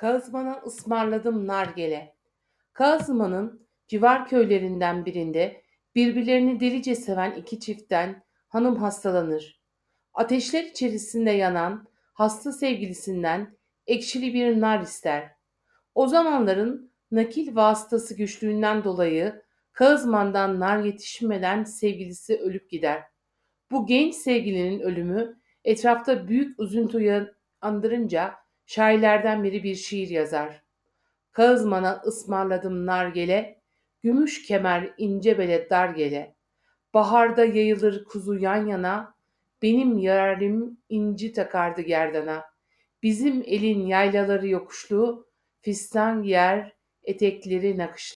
Kağızman'a ısmarladım nargile. Kağızman'ın civar köylerinden birinde birbirlerini delice seven iki çiftten hanım hastalanır. Ateşler içerisinde yanan hasta sevgilisinden ekşili bir nar ister. O zamanların nakil vasıtası güçlüğünden dolayı Kağızman'dan nar yetişmeden sevgilisi ölüp gider. Bu genç sevgilinin ölümü etrafta büyük üzüntü andırınca şairlerden biri bir şiir yazar. Kağızmana ısmarladım nargele, gümüş kemer ince bele dar gele. Baharda yayılır kuzu yan yana, benim yarim inci takardı gerdana. Bizim elin yaylaları yokuşlu, fistan giyer, etekleri nakışlı.